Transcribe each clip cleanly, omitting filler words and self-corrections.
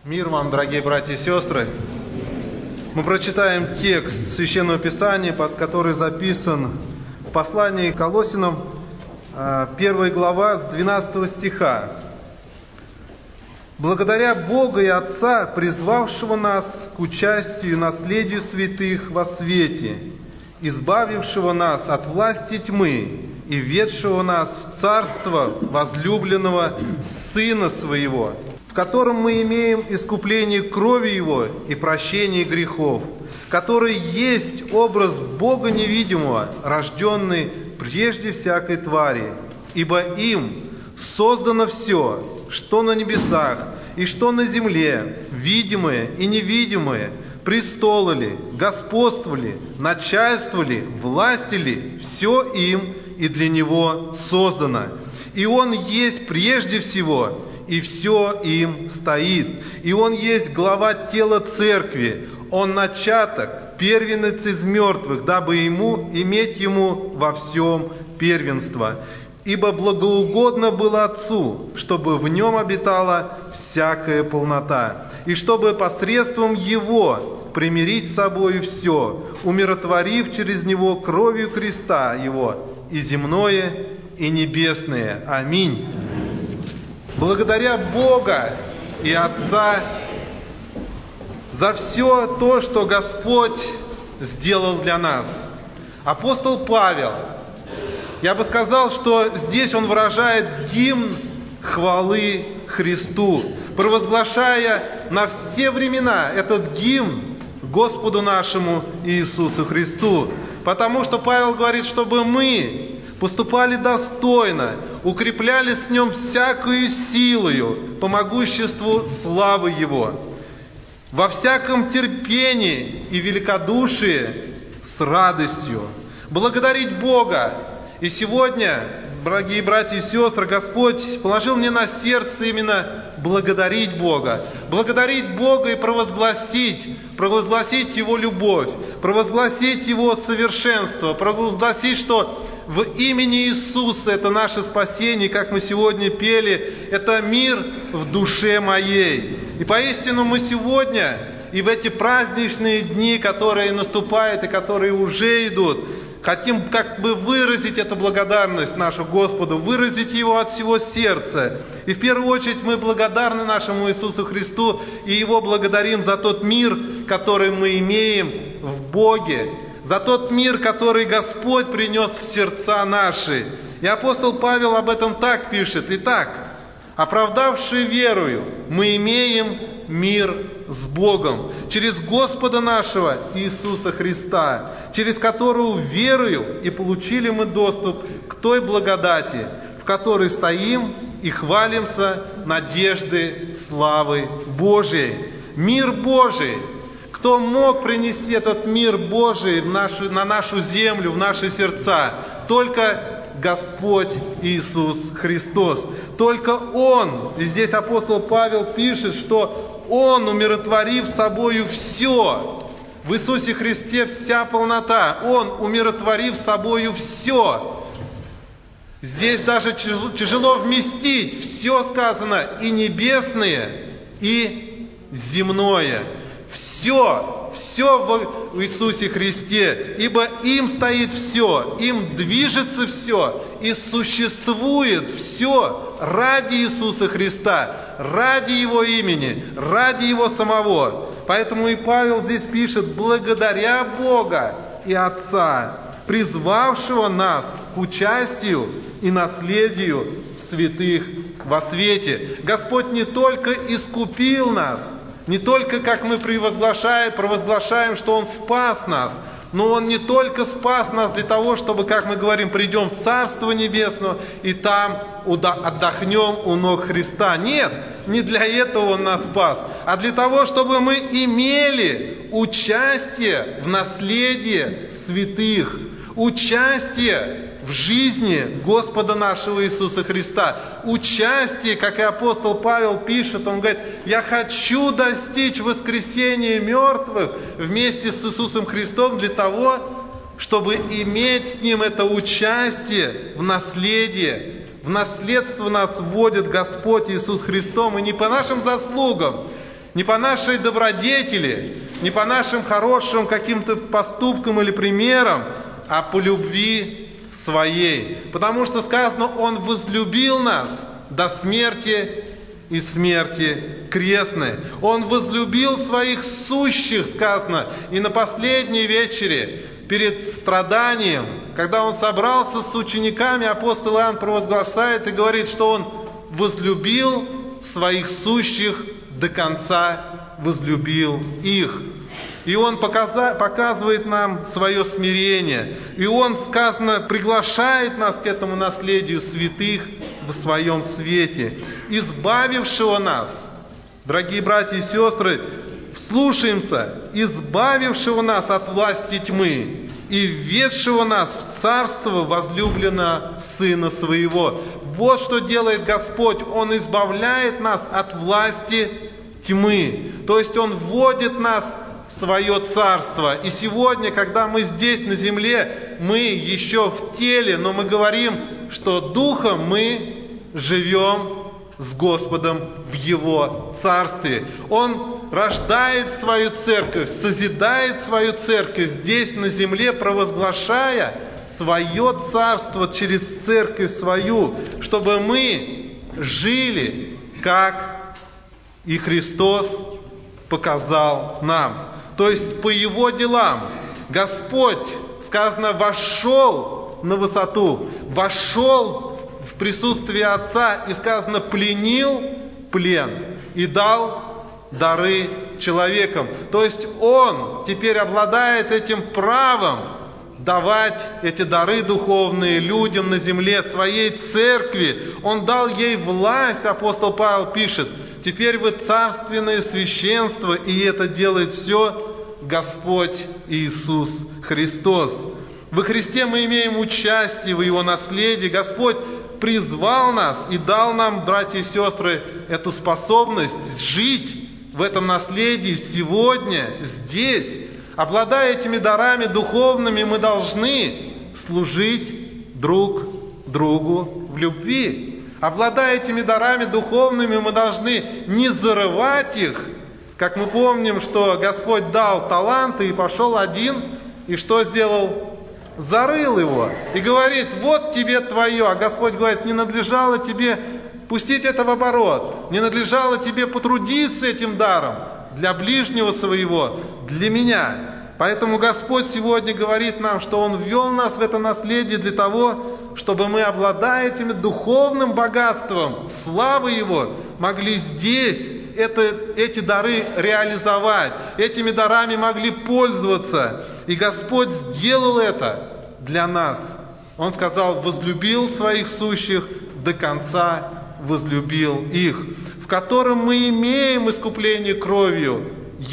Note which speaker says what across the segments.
Speaker 1: Мир вам, дорогие братья и сестры! Мы прочитаем текст Священного Писания, под который записан в послании к Колоссянам, 1 глава, с 12 стиха. «Благодаря Бога и Отца, призвавшего нас к участию и наследию святых во свете, избавившего нас от власти тьмы и введшего нас в царство возлюбленного Сына Своего, в котором мы имеем искупление крови Его и прощение грехов, который есть образ Бога невидимого, рожденный прежде всякой твари, ибо им создано все, что на небесах и что на земле, видимое и невидимое, престолы ли, господства ли, начальства ли, власти ли, все им и для Него создано. И Он есть прежде всего, и все им стоит. И Он есть глава тела церкви, Он начаток, первенец из мертвых, дабы иметь Ему во всем первенство. Ибо благоугодно было Отцу, чтобы в Нем обитала всякая полнота, и чтобы посредством Его примирить с собой все, умиротворив через Него кровью креста Его и земное, и небесное. Аминь. Благодаря Бога и Отца за все то, что Господь сделал для нас. Апостол Павел, я бы сказал, что здесь он выражает гимн хвалы Христу, провозглашая на все времена этот гимн Господу нашему Иисусу Христу. Потому что Павел говорит, чтобы мы поступали достойно, укреплялись в Нем всякою силою по могуществу славы Его, во всяком терпении и великодушии с радостью, благодарить Бога. И сегодня, дорогие братья и сестры, Господь положил мне на сердце именно благодарить Бога и провозгласить Его любовь, провозгласить Его совершенство, провозгласить, что в имени Иисуса это наше спасение, как мы сегодня пели, это мир в душе моей. И поистину мы сегодня и в эти праздничные дни, которые наступают и которые уже идут, хотим как бы выразить эту благодарность нашу Господу, выразить Его от всего сердца. И в первую очередь мы благодарны нашему Иисусу Христу и Его благодарим за тот мир, который мы имеем в Боге, за тот мир, который Господь принес в сердца наши. И апостол Павел об этом так пишет: «Итак, оправдавшие верою, мы имеем мир с Богом через Господа нашего Иисуса Христа, через которого верою и получили мы доступ к той благодати, в которой стоим и хвалимся надежды славы Божией». Мир Божий. Кто мог принести этот мир Божий на нашу землю, в наши сердца? Только Господь Иисус Христос. Только Он. И здесь апостол Павел пишет, что Он, умиротворив собою все, в Иисусе Христе вся полнота. Он, умиротворив собою все. Здесь даже тяжело вместить. Все сказано, и небесное, и земное. Все в Иисусе Христе, ибо им стоит все, им движется все, и существует все ради Иисуса Христа, ради Его имени, ради Его самого. Поэтому и Павел здесь пишет: благодаря Бога и Отца, призвавшего нас к участию и наследию святых во свете. Господь не только искупил нас, не только, как мы провозглашаем, что Он спас нас, но Он не только спас нас для того, чтобы, как мы говорим, придем в Царство Небесное и там отдохнем у ног Христа. Нет, не для этого Он нас спас, а для того, чтобы мы имели участие в наследии святых, участие в жизни Господа нашего Иисуса Христа. Участие, как и апостол Павел пишет, он говорит: я хочу достичь воскресения мертвых вместе с Иисусом Христом для того, чтобы иметь с Ним это участие в наследии. В наследство нас вводит Господь Иисус Христом, и не по нашим заслугам, Не по нашей добродетели, не по нашим хорошим каким-то поступкам или примерам, а по любви своей. Потому что сказано, Он возлюбил нас до смерти и смерти крестной. Он возлюбил своих сущих, сказано, и на последней вечере, перед страданием, когда Он собрался с учениками, апостол Иоанн провозглашает и говорит, что Он возлюбил своих сущих до конца, возлюбил их. И Он показывает нам свое смирение. И Он, сказано, приглашает нас к этому наследию святых в своем свете, избавившего нас. Дорогие братья и сестры, вслушаемся, избавившего нас от власти тьмы и введшего нас в царство возлюбленного Сына Своего. Вот что делает Господь. Он избавляет нас от власти тьмы. То есть Он вводит нас в свое царство. И сегодня, когда мы здесь на земле, мы еще в теле, но мы говорим, что духом мы живем с Господом в Его царстве. Он рождает свою церковь, созидает свою церковь здесь на земле, провозглашая свое царство через церковь свою, чтобы мы жили, как и Христос показал нам. То есть по Его делам Господь, сказано, вошел на высоту, вошел в присутствие Отца и, сказано, пленил плен и дал дары человекам. То есть Он теперь обладает этим правом давать эти дары духовные людям на земле, своей церкви. Он дал ей власть, апостол Павел пишет, теперь вы царственное священство, и это делает все Господь Иисус Христос. Во Христе мы имеем участие в Его наследии. Господь призвал нас и дал нам, братья и сестры, эту способность жить в этом наследии сегодня, здесь. Обладая этими дарами духовными, мы должны служить друг другу в любви. Обладая этими дарами духовными, мы должны не зарывать их. Как мы помним, что Господь дал таланты, и пошел один, и что сделал? Зарыл его. И говорит, вот тебе твое. А Господь говорит, не надлежало тебе пустить это в оборот. Не надлежало тебе потрудиться этим даром для ближнего своего, для меня. Поэтому Господь сегодня говорит нам, что Он ввел нас в это наследие для того, чтобы мы, обладая этим духовным богатством, славы Его, могли здесь эти дары реализовать, этими дарами могли пользоваться. И Господь сделал это для нас. Он сказал, возлюбил своих сущих до конца, возлюбил их, в котором мы имеем искупление кровью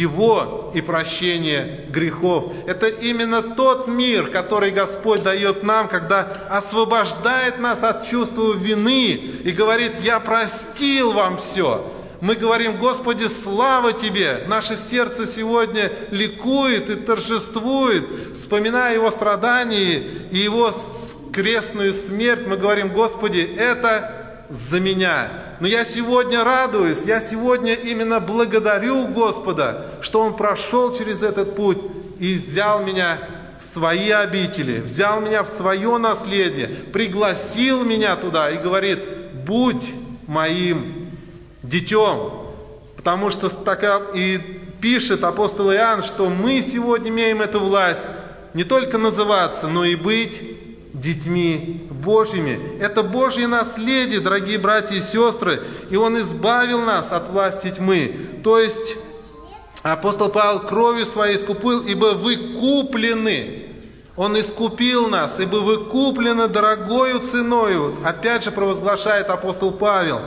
Speaker 1: Его и прощение грехов. Это именно тот мир, который Господь дает нам, когда освобождает нас от чувства вины и говорит, я простил вам все. Мы говорим, Господи, слава Тебе! Наше сердце сегодня ликует и торжествует, вспоминая Его страдания и Его крестную смерть. Мы говорим, Господи, это за меня. Но я сегодня радуюсь, я сегодня именно благодарю Господа, что Он прошел через этот путь и взял меня в свои обители, взял меня в свое наследие, пригласил меня туда и говорит, будь моим детем. Потому что так и пишет апостол Иоанн, что мы сегодня имеем эту власть не только называться, но и быть детьми Божьими. Это Божье наследие, дорогие братья и сестры, и Он избавил нас от власти тьмы. То есть апостол Павел кровью своей искупил, ибо вы куплены. Он искупил нас, ибо вы куплены дорогою ценою. Опять же провозглашает апостол Павел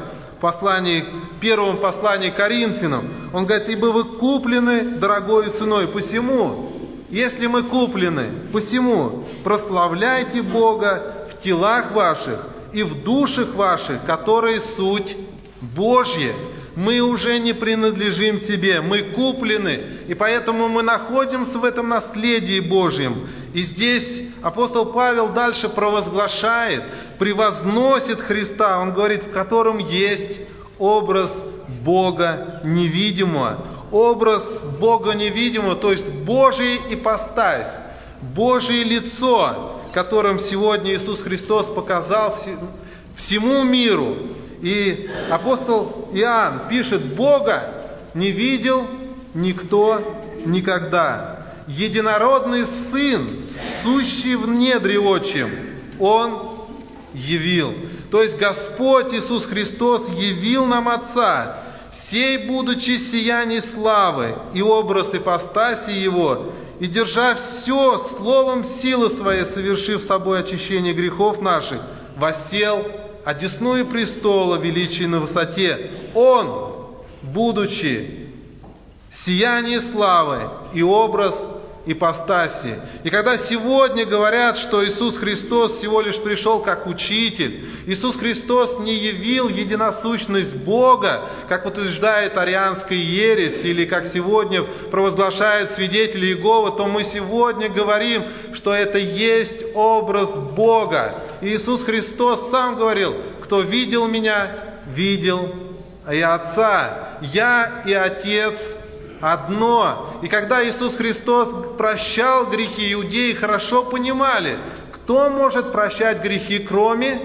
Speaker 1: в первом послании к Коринфянам. Он говорит, ибо вы куплены дорогою ценой. Посему, если мы куплены, посему прославляйте Бога в телах ваших и в душах ваших, которые суть Божья. Мы уже не принадлежим себе, мы куплены, и поэтому мы находимся в этом наследии Божьем. И здесь апостол Павел дальше провозглашает, превозносит Христа, он говорит, в котором есть образ Бога невидимого. Образ Бога невидимого, то есть Божия ипостась, Божие лицо, которым сегодня Иисус Христос показал всему миру. И апостол Иоанн пишет: Бога не видел никто никогда. Единородный Сын, сущий в недре отчим, Он явил. То есть Господь Иисус Христос явил нам Отца, сей, будучи сияние славы и образ ипостаси Его, и держа все словом силы своей, совершив собой очищение грехов наших, воссел одесную престола величия на высоте. Он, будучи сияние славы и образ ипостаси. И когда сегодня говорят, что Иисус Христос всего лишь пришел как учитель, Иисус Христос не явил единосущность Бога, как утверждает арианская ересь, или как сегодня провозглашают свидетели Иеговы, то мы сегодня говорим, что это есть образ Бога. И Иисус Христос сам говорил: кто видел Меня, видел и Отца. Я и Отец одно. И когда Иисус Христос прощал грехи, иудеи хорошо понимали, кто может прощать грехи, кроме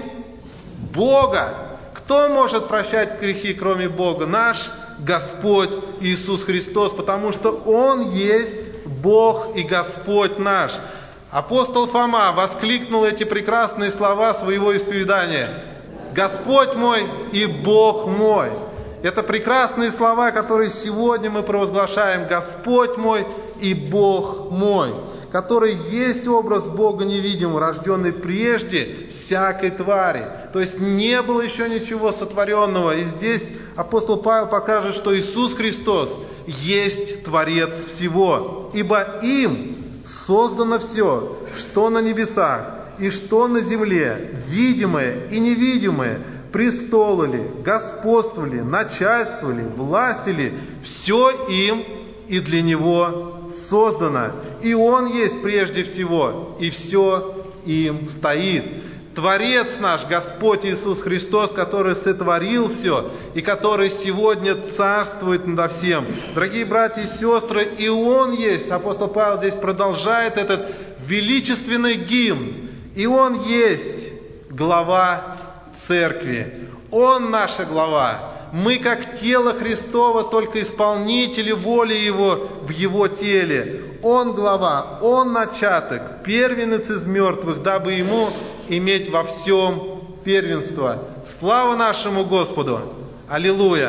Speaker 1: Бога. Кто может прощать грехи, кроме Бога? Наш Господь Иисус Христос, потому что Он есть Бог и Господь наш. Апостол Фома воскликнул эти прекрасные слова своего исповедания: «Господь мой и Бог мой». Это прекрасные слова, которые сегодня мы провозглашаем: Господь мой и Бог мой, который есть образ Бога невидимого, рожденный прежде всякой твари. То есть не было еще ничего сотворенного. И здесь апостол Павел покажет, что Иисус Христос есть Творец всего. Ибо им создано все, что на небесах и что на земле, видимое и невидимое, престолы ли, господствовали, начальствовали, властили, все им и для Него создано. И Он есть прежде всего, и все им стоит. Творец наш, Господь Иисус Христос, который сотворил все, и который сегодня царствует над всем. Дорогие братья и сестры, и Он есть, апостол Павел здесь продолжает этот величественный гимн, и Он есть глава Церкви. Он наша глава. Мы, как тело Христово, только исполнители воли Его в Его теле. Он глава, Он начаток, первенец из мертвых, дабы Ему иметь во всем первенство. Слава нашему Господу! Аллилуйя!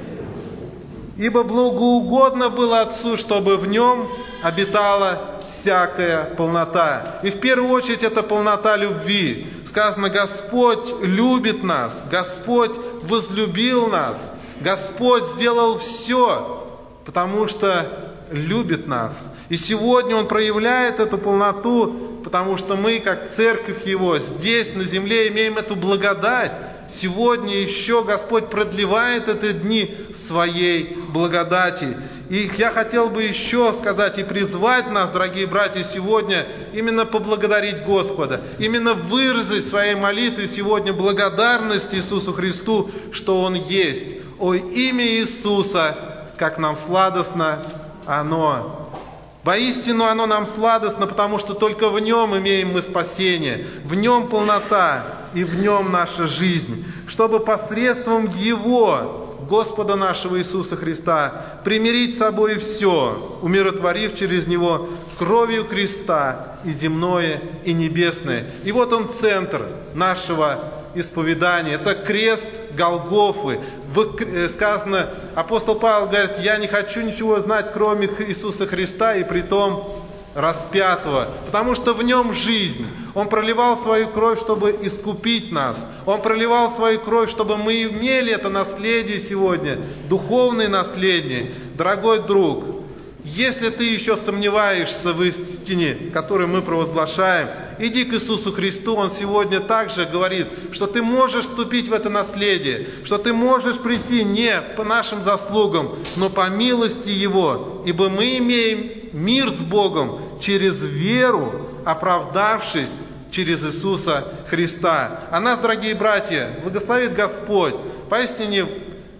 Speaker 1: Ибо благоугодно было Отцу, чтобы в Нем обитала всякая полнота. И в первую очередь это полнота любви. Сказано: Господь любит нас, Господь возлюбил нас, Господь сделал все, потому что любит нас. И сегодня Он проявляет эту полноту, потому что мы, как церковь Его, здесь на земле имеем эту благодать. Сегодня еще Господь продлевает эти дни своей благодати. И я хотел бы еще сказать и призвать нас, дорогие братья, сегодня именно поблагодарить Господа, именно выразить своей молитвой сегодня благодарность Иисусу Христу, что Он есть. О, имя Иисуса, как нам сладостно оно! Воистину оно нам сладостно, потому что только в Нем имеем мы спасение, в Нем полнота и в Нем наша жизнь, чтобы посредством Его, Господа нашего Иисуса Христа, примирить с собой все, умиротворив через Него кровью креста и земное, и небесное. И вот он, центр нашего исповедания. Это крест Голгофы. Сказано, апостол Павел говорит: я не хочу ничего знать, кроме Иисуса Христа, и притом распятого, потому что в Нем жизнь. Он проливал свою кровь, чтобы искупить нас. Он проливал свою кровь, чтобы мы имели это наследие сегодня, духовное наследие. Дорогой друг, если ты еще сомневаешься в истине, которую мы провозглашаем, иди к Иисусу Христу. Он сегодня также говорит, что ты можешь вступить в это наследие, что ты можешь прийти не по нашим заслугам, но по милости Его, ибо мы имеем мир с Богом через веру, оправдавшись через Иисуса Христа. А нас, дорогие братья, благословит Господь поистине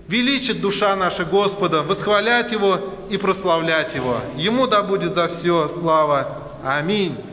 Speaker 1: Величит душа наша Господа, восхвалять Его и прославлять Его. Ему да будет за все слава. Аминь.